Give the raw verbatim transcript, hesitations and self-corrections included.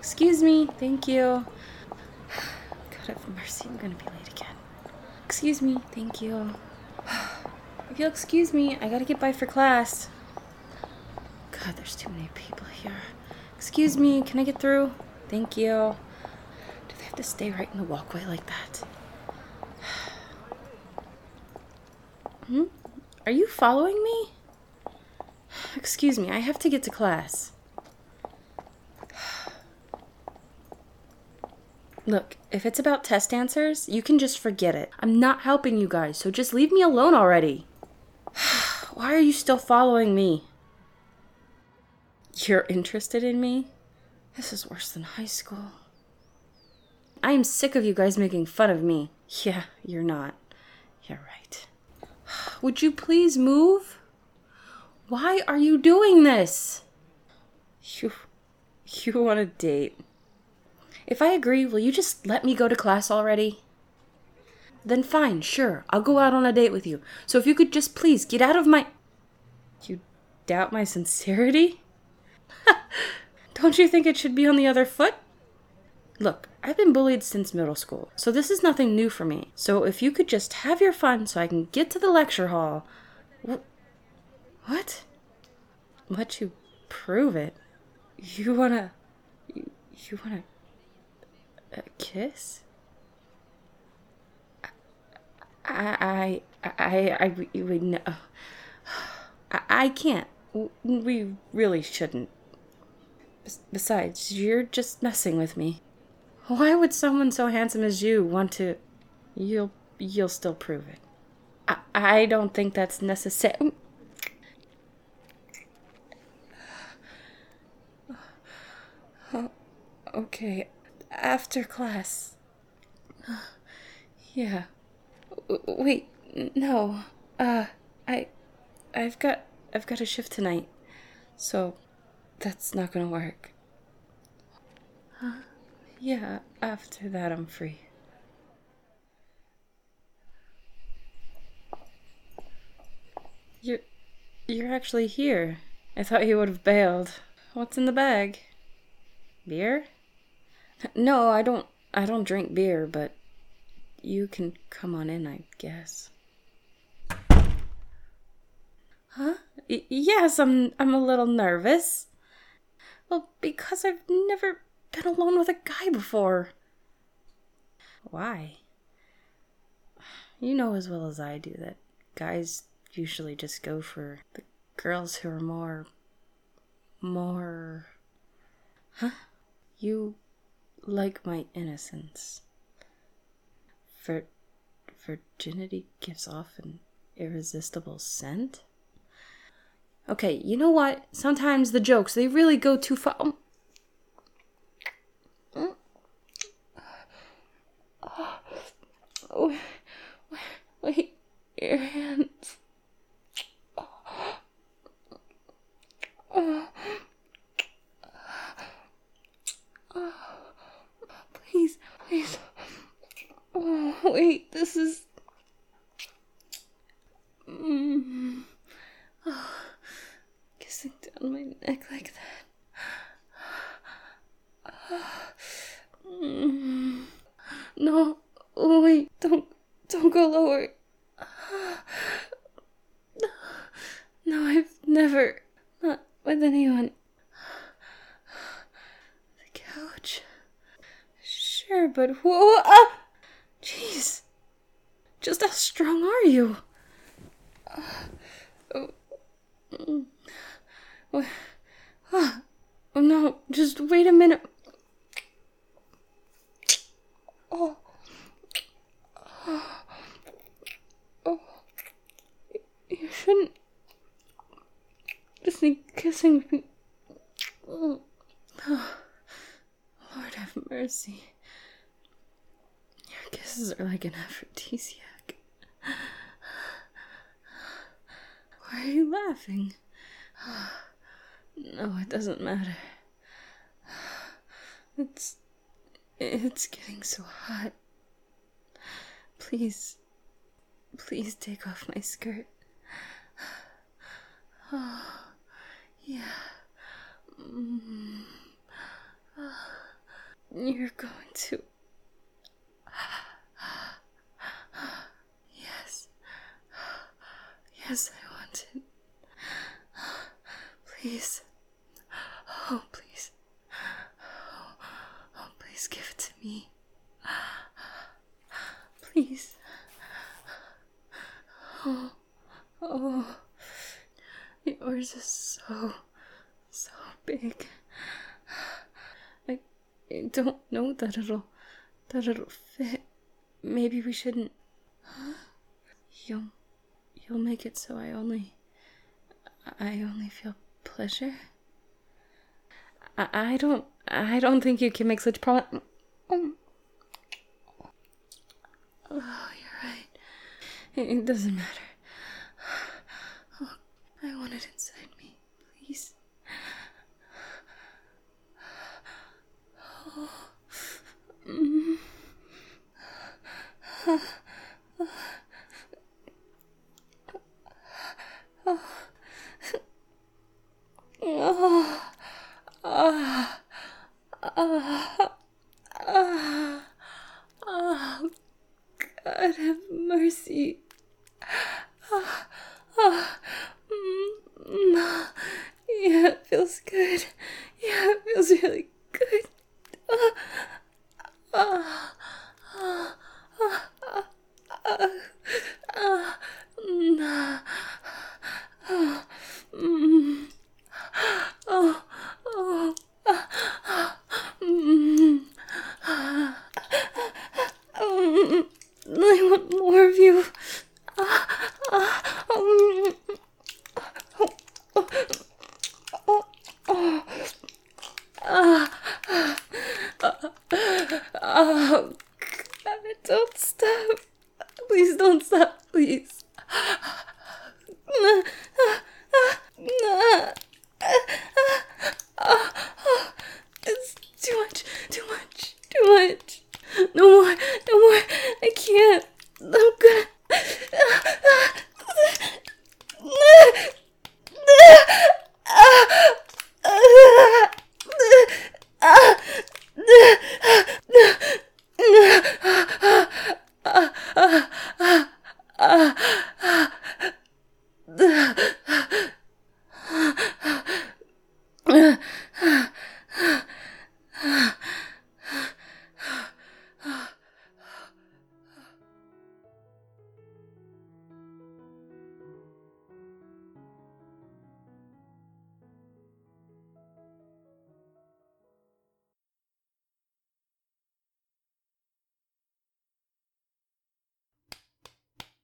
Excuse me. Thank you. God have mercy, I'm gonna be late again. Excuse me. Thank you. If you'll excuse me, I gotta get by for class. God, there's too many people here. Excuse me, can I get through? Thank you. Do they have to stay right in the walkway like that? Hmm? Are you following me? Excuse me, I have to get to class. Look, if it's about test answers, you can just forget it. I'm not helping you guys, so just leave me alone already. Why are you still following me? You're interested in me? This is worse than high school. I am sick of you guys making fun of me. Yeah, you're not. You're right. Would you please move? Why are you doing this? You, you want a date? If I agree, will you just let me go to class already? Then fine, sure, I'll go out on a date with you. So if you could just please get out of my... You doubt my sincerity? Don't you think it should be on the other foot? Look, I've been bullied since middle school, so this is nothing new for me. So if you could just have your fun so I can get to the lecture hall... Wh- what? Let you prove it? You wanna... You, you wanna... A kiss? I, I, I, I, we, no. I, I can't. We really shouldn't. Besides, you're just messing with me. Why would someone so handsome as you want to... You'll, you'll still prove it. I, I don't think that's necessary. Okay, after class. Yeah. Wait, no. Uh, I, I've got, I've got a shift tonight, so that's not gonna work. Huh? Yeah, after that I'm free. You're, you're actually here. I thought you would have bailed. What's in the bag? Beer? No, I don't, I don't drink beer, but you can come on in, I guess. Huh? Y- yes, I'm I'm a little nervous. Well, because I've never been alone with a guy before. Why? You know as well as I do that guys usually just go for the girls who are more... more... Huh? You like my innocence. Vir- virginity gives off an irresistible scent? Okay, you know what? Sometimes the jokes, they really go too far. Oh. Oh. Wait, your hands. Oh. Please, please. Oh, wait, this is... Mm. Oh. Kissing down my neck like that. Mm. No, oh, wait, don't, don't go lower. No, I've never, not with anyone. The couch. Sure, but whoa, ah! Jeez. Just how strong are you? Uh, oh, mm, oh, oh, no, just wait a minute. Oh. Oh. Oh. You shouldn't just be kissing me. Oh. Lord have mercy. Your kisses are like an aphrodisiac. Why are you laughing? No, it doesn't matter. It's... It's getting so hot. Please... Please take off my skirt. Oh... Yeah... Mm. Oh. You're going to... Yes. Yes, I want it. Please. Oh, please. Oh, oh, please give it to me. Please. Oh, oh. Yours is so, so big. I, I don't know that it'll, that it'll fit. Maybe we shouldn't. You'll, you'll make it so I only, I only feel pleasure. I, I don't, I don't think you can make such pro- Oh, you're right. It, it doesn't matter. Oh, I want it inside me, please. Oh. Mm. Oh. Oh. Oh. Ah. Ah. Ah. Oh, God have mercy. Ah. Ah. Mm. Yeah, it feels good. Yeah, it feels really good. Ah. Ah. Ah. Ah. Ah. Ah. Ah. Mm. Oh. Mm. Oh. Oh. Ah. Ah. Mm. Ah. Um, I want more of you. Ah. Ah. Um. Oh. Oh. Oh. Oh. Ah. Oh, God, don't stop. Please don't stop, please.